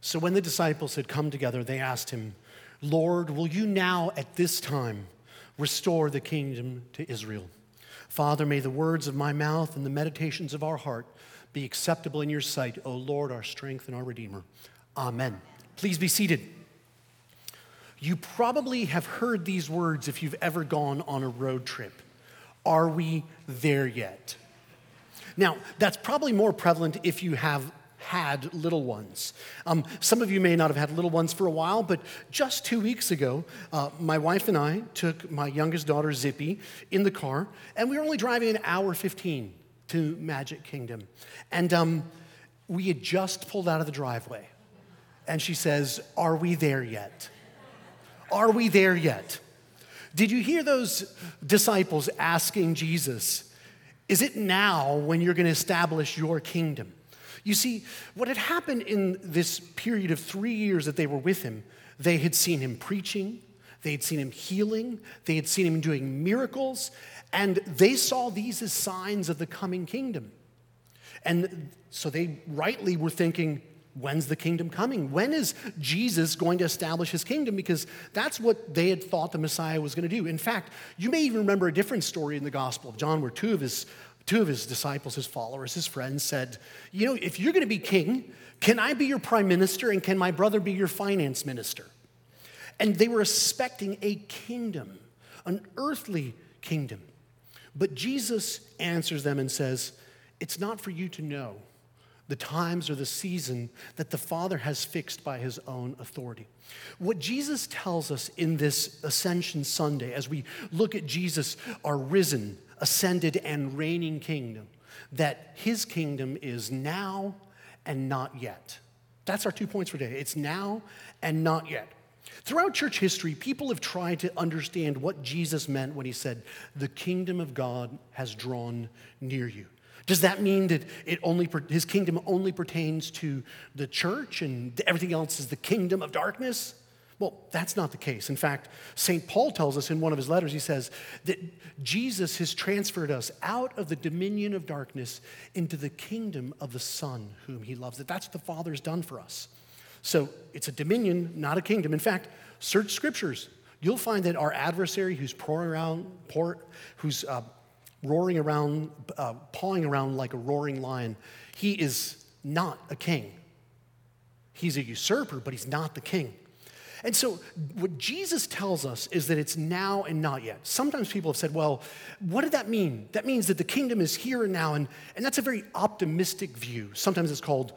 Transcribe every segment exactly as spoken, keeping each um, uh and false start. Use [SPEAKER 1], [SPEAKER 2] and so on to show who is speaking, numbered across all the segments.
[SPEAKER 1] So when the disciples had come together, they asked him, Lord, will you now at this time restore the kingdom to Israel? Father, may the words of my mouth and the meditations of our heart be acceptable in your sight, O Lord, our strength and our Redeemer. Amen. Please be seated. You probably have heard these words if you've ever gone on a road trip. Are we there yet? Now, that's probably more prevalent if you have had little ones. Um, some of you may not have had little ones for a while, but just two weeks ago, uh, my wife and I took my youngest daughter, Zippy, in the car, and we were only driving an hour fifteen to Magic Kingdom. And um, we had just pulled out of the driveway, and she says, are we there yet? Are we there yet? Did you hear those disciples asking Jesus, is it now when you're going to establish your kingdom? You see, what had happened in this period of three years that they were with him, they had seen him preaching, they had seen him healing, they had seen him doing miracles, and they saw these as signs of the coming kingdom. And so they rightly were thinking, when's the kingdom coming? When is Jesus going to establish his kingdom? Because that's what they had thought the Messiah was going to do. In fact, you may even remember a different story in the Gospel of John where two of his Two of his disciples, his followers, his friends said, you know, if you're going to be king, can I be your prime minister and can my brother be your finance minister? And they were expecting a kingdom, an earthly kingdom. But Jesus answers them and says, it's not for you to know the times or the season that the Father has fixed by his own authority. What Jesus tells us in this Ascension Sunday, as we look at Jesus, our risen, ascended, and reigning kingdom, that his kingdom is now and not yet. That's our two points for today. It's now and not yet. Throughout church history, people have tried to understand what Jesus meant when he said, the kingdom of God has drawn near you. Does that mean that it only his kingdom only pertains to the church and everything else is the kingdom of darkness? Well, that's not the case. In fact, Saint Paul tells us in one of his letters, he says that Jesus has transferred us out of the dominion of darkness into the kingdom of the Son whom he loves. That that's what the Father's done for us. So it's a dominion, not a kingdom. In fact, search scriptures. You'll find that our adversary who's pouring around, pour, who's uh, roaring around, uh, pawing around like a roaring lion, he is not a king. He's a usurper, but he's not the king. And so what Jesus tells us is that it's now and not yet. Sometimes people have said, well, what did that mean? That means that the kingdom is here and now, and, and that's a very optimistic view. Sometimes it's called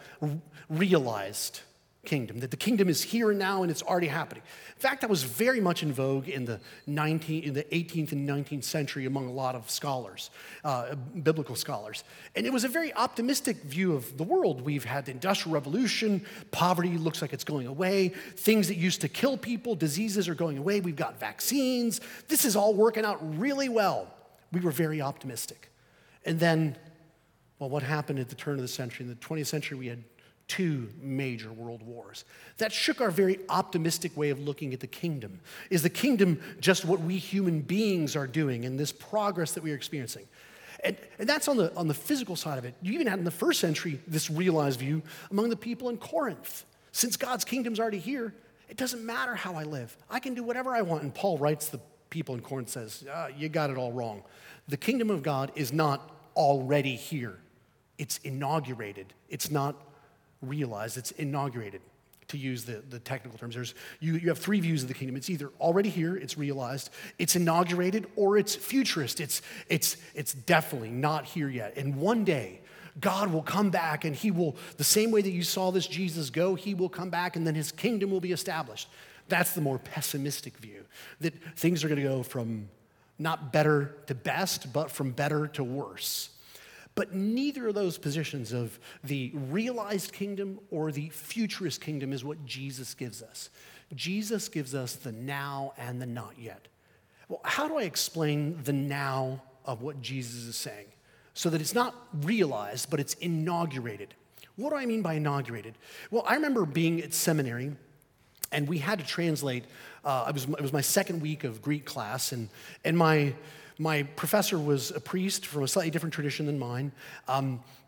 [SPEAKER 1] realized kingdom, that the kingdom is here and now and it's already happening. In fact, that was very much in vogue in the nineteenth, in the eighteenth and nineteenth century among a lot of scholars, uh, biblical scholars. And it was a very optimistic view of the world. We've had the Industrial Revolution, poverty looks like it's going away, things that used to kill people, diseases are going away, we've got vaccines, this is all working out really well. We were very optimistic. And then, well, what happened at the turn of the century? In the twentieth century, we had two major world wars. That shook our very optimistic way of looking at the kingdom. Is the kingdom just what we human beings are doing and this progress that we are experiencing? And, and that's on the, on the physical side of it. You even had in the first century this realized view among the people in Corinth. Since God's kingdom's already here, it doesn't matter how I live. I can do whatever I want. And Paul writes the people in Corinth, says, ah, you got it all wrong. The kingdom of God is not already here. It's inaugurated. It's not realized, it's inaugurated, to use the, the technical terms. There's you, you have three views of the kingdom. It's either already here, it's realized, it's inaugurated, or it's futurist. It's, it's, it's definitely not here yet. And one day, God will come back and he will, the same way that you saw this Jesus go, he will come back and then his kingdom will be established. That's the more pessimistic view, that things are going to go from not better to best, but from better to worse. But neither of those positions of the realized kingdom or the futurist kingdom is what Jesus gives us. Jesus gives us the now and the not yet. Well, how do I explain the now of what Jesus is saying so that it's not realized, but it's inaugurated? What do I mean by inaugurated? Well, I remember being at seminary, and we had to translate. Uh, it was it was my second week of Greek class, and and my My professor was a priest from a slightly different tradition than mine, um,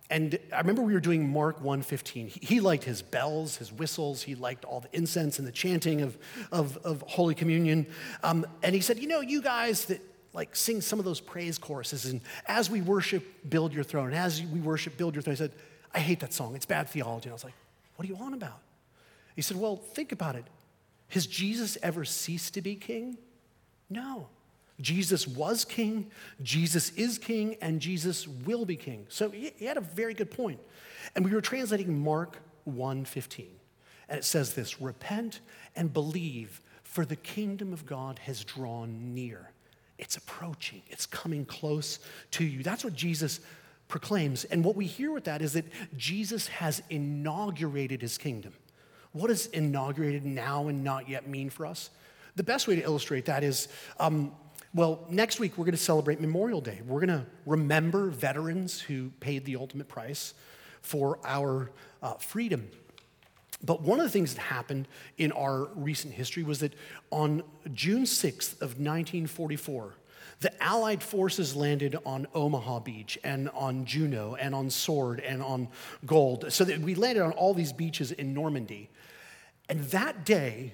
[SPEAKER 1] and I remember we were doing Mark one fifteen. He, he liked his bells, his whistles. He liked all the incense and the chanting of, of, of Holy Communion. Um, and he said, you know, you guys that like sing some of those praise choruses, and as we worship, build your throne. And as we worship, build your throne. He said, I hate that song. It's bad theology. And I was like, what are you on about? He said, well, think about it. Has Jesus ever ceased to be king? No. Jesus was king, Jesus is king, and Jesus will be king. So he had a very good point. And we were translating Mark one fifteen. And it says this, repent and believe, for the kingdom of God has drawn near. It's approaching, it's coming close to you. That's what Jesus proclaims. And what we hear with that is that Jesus has inaugurated his kingdom. What does inaugurated now and not yet mean for us? The best way to illustrate that is, um, well, next week we're going to celebrate Memorial Day. We're going to remember veterans who paid the ultimate price for our uh, freedom. But one of the things that happened in our recent history was that on June sixth of nineteen forty-four, the Allied forces landed on Omaha Beach and on Juno and on Sword and on Gold. So that we landed on all these beaches in Normandy. And that day,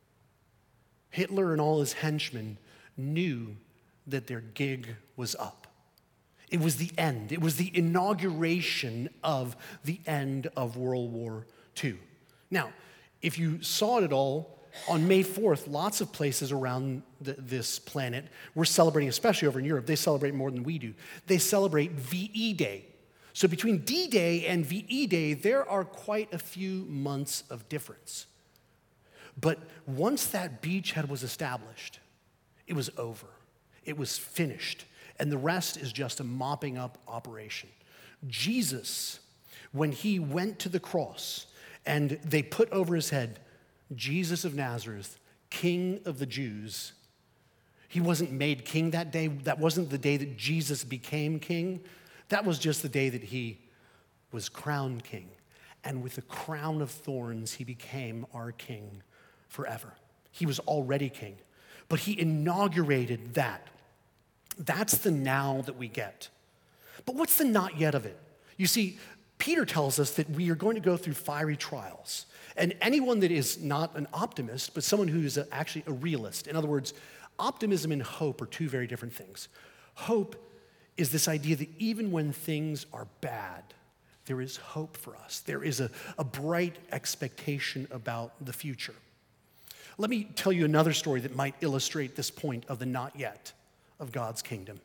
[SPEAKER 1] Hitler and all his henchmen knew that their gig was up. It was the end. It was the inauguration of the end of World War Two. Now, if you saw it at all, on May fourth, lots of places around the, this planet were celebrating, especially over in Europe, they celebrate more than we do. They celebrate V E Day. So between D-Day and V E Day, there are quite a few months of difference. But once that beachhead was established, it was over. It was finished. And the rest is just a mopping up operation. Jesus, when he went to the cross and they put over his head, Jesus of Nazareth, King of the Jews, he wasn't made king that day. That wasn't the day that Jesus became king. That was just the day that he was crowned king. And with the crown of thorns, he became our king forever. He was already king. But he inaugurated that. That's the now that we get. But what's the not yet of it? You see, Peter tells us that we are going to go through fiery trials. And anyone that is not an optimist, but someone who is a, actually a realist, in other words, optimism and hope are two very different things. Hope is this idea that even when things are bad, there is hope for us. There is a, a bright expectation about the future. Let me tell you another story that might illustrate this point of the not yet of God's kingdom.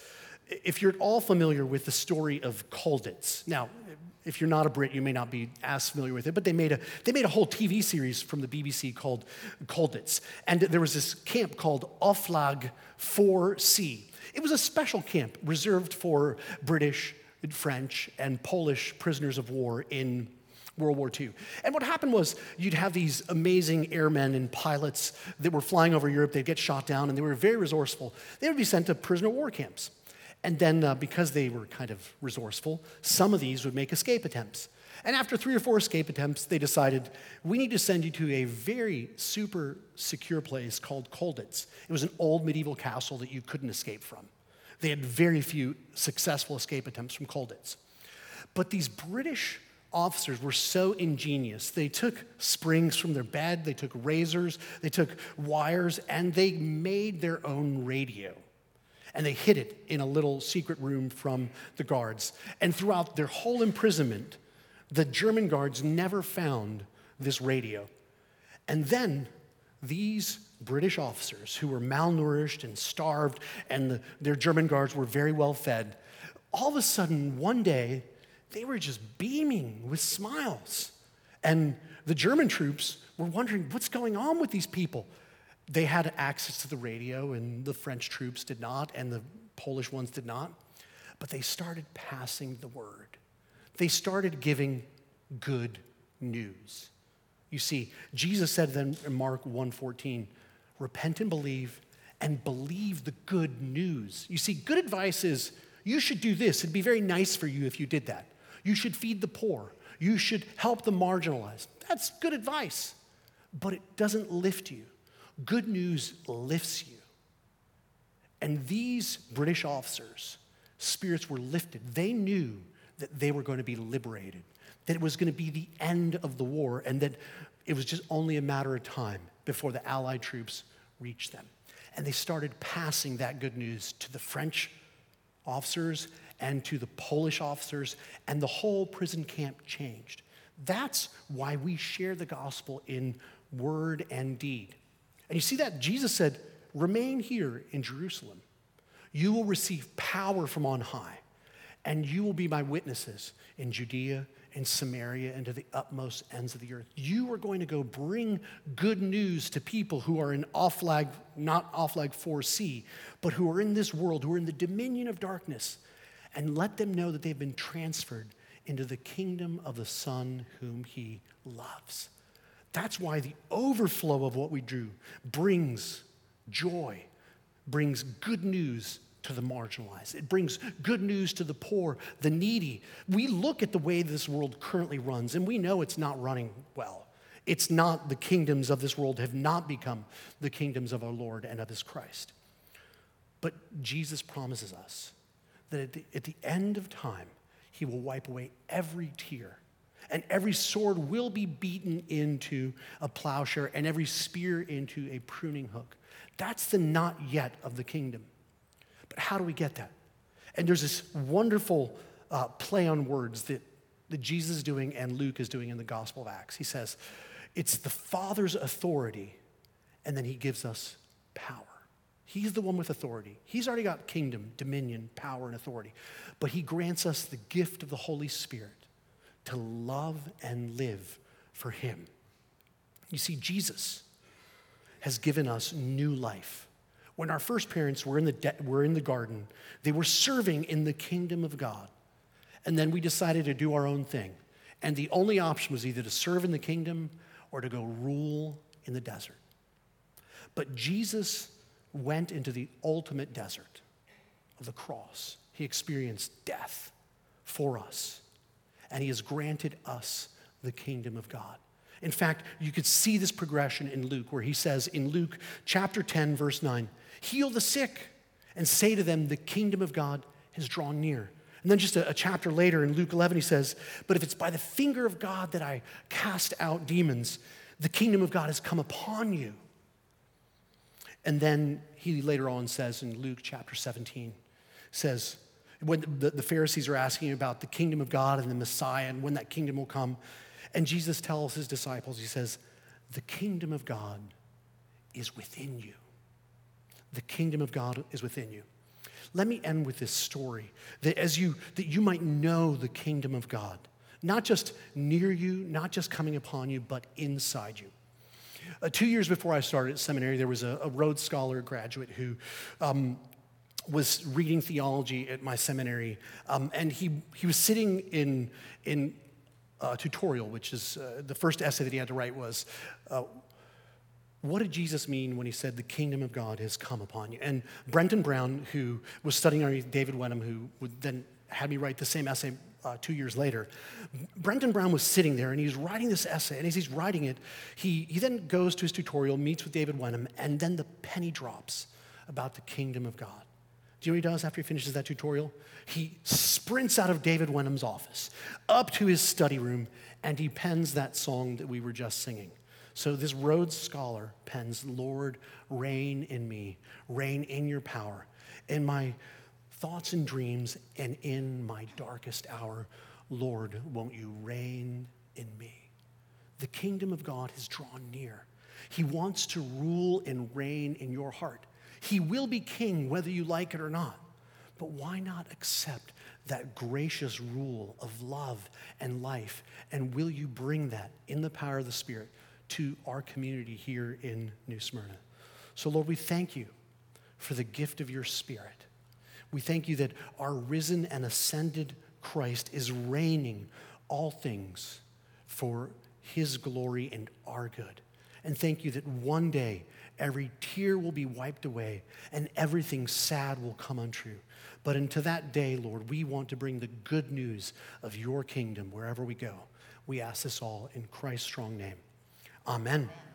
[SPEAKER 1] If you're at all familiar with the story of Colditz, now, if you're not a Brit, you may not be as familiar with it, but they made a they made a whole T V series from the B B C called Colditz. And there was this camp called Oflag four C. It was a special camp reserved for British, French, and Polish prisoners of war in World War Two. And what happened was you'd have these amazing airmen and pilots that were flying over Europe. They'd get shot down, and they were very resourceful. They would be sent to prisoner of war camps. And then uh, because they were kind of resourceful, some of these would make escape attempts. And after three or four escape attempts, they decided, we need to send you to a very super secure place called Colditz. It was an old medieval castle that you couldn't escape from. They had very few successful escape attempts from Colditz. But these British officers were so ingenious. They took springs from their bed, they took razors, they took wires, and they made their own radio. And they hid it in a little secret room from the guards. And throughout their whole imprisonment, the German guards never found this radio. And then these British officers who were malnourished and starved, and the, their German guards were very well fed, all of a sudden, one day, they were just beaming with smiles. And the German troops were wondering, what's going on with these people? They had access to the radio, and the French troops did not, and the Polish ones did not. But they started passing the word. They started giving good news. You see, Jesus said then in Mark one fourteen, repent and believe, and believe the good news. You see, good advice is, you should do this. It'd be very nice for you if you did that. You should feed the poor. You should help the marginalized. That's good advice, but it doesn't lift you. Good news lifts you. And these British officers' spirits were lifted. They knew that they were going to be liberated, that it was going to be the end of the war, and that it was just only a matter of time before the Allied troops reached them. And they started passing that good news to the French officers and to the Polish officers, and the whole prison camp changed. That's why we share the gospel in word and deed. And you see that Jesus said, remain here in Jerusalem. You will receive power from on high, and you will be my witnesses in Judea and Samaria and to the utmost ends of the earth. You are going to go bring good news to people who are in Oflag, not Oflag four C, but who are in this world, who are in the dominion of darkness, and let them know that they've been transferred into the kingdom of the Son whom he loves. That's why the overflow of what we do brings joy, brings good news to the marginalized. It brings good news to the poor, the needy. We look at the way this world currently runs, and we know it's not running well. It's not, the kingdoms of this world have not become the kingdoms of our Lord and of his Christ. But Jesus promises us that at the, at the end of time, he will wipe away every tear, and every sword will be beaten into a plowshare, and every spear into a pruning hook. That's the not yet of the kingdom. But how do we get that? And there's this wonderful uh, play on words that, that Jesus is doing and Luke is doing in the Gospel of Acts. He says, it's the Father's authority, and then he gives us power. He's the one with authority. He's already got kingdom, dominion, power, and authority. But he grants us the gift of the Holy Spirit to love and live for him. You see, Jesus has given us new life. When our first parents were in the de- were in the garden, they were serving in the kingdom of God. And then we decided to do our own thing. And the only option was either to serve in the kingdom or to go rule in the desert. But Jesus went into the ultimate desert of the cross. He experienced death for us. And he has granted us the kingdom of God. In fact, you could see this progression in Luke, where he says in Luke chapter ten, verse nine, heal the sick and say to them, the kingdom of God has drawn near. And then just a, a chapter later in Luke eleven, he says, but if it's by the finger of God that I cast out demons, the kingdom of God has come upon you. And then he later on says in Luke chapter seventeen, says, when the, the Pharisees are asking about the kingdom of God and the Messiah and when that kingdom will come, and Jesus tells his disciples, he says, the kingdom of God is within you. The kingdom of God is within you. Let me end with this story, that as you, that you might know the kingdom of God, not just near you, not just coming upon you, but inside you. Uh, two years before I started at seminary, there was a, a Rhodes Scholar graduate who um, was reading theology at my seminary, um, and he he was sitting in in a tutorial, which is uh, the first essay that he had to write was, uh, what did Jesus mean when he said the kingdom of God has come upon you? And Brenton Brown, who was studying under David Wenham, who would then had me write the same essay uh, two years later, Brenton Brown was sitting there and he's writing this essay, and as he's writing it, he, he then goes to his tutorial, meets with David Wenham, and then the penny drops about the kingdom of God. Do you know what he does after he finishes that tutorial? He sprints out of David Wenham's office, up to his study room, and he pens that song that we were just singing. So this Rhodes Scholar pens, Lord, reign in me, reign in your power, in my thoughts and dreams, and in my darkest hour, Lord, won't you reign in me? The kingdom of God has drawn near. He wants to rule and reign in your heart. He will be king whether you like it or not. But why not accept that gracious rule of love and life? And will you bring that in the power of the Spirit to our community here in New Smyrna? So Lord, we thank you for the gift of your Spirit. We thank you that our risen and ascended Christ is reigning all things for his glory and our good. And thank you that one day every tear will be wiped away and everything sad will come untrue. But into that day, Lord, we want to bring the good news of your kingdom wherever we go. We ask this all in Christ's strong name. Amen.